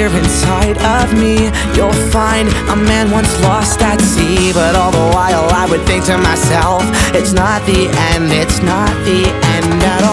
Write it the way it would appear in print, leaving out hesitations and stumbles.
here inside of me. You'll find a man once lost at sea, but all the while I would think to myself, it's not the end, it's not the end at all.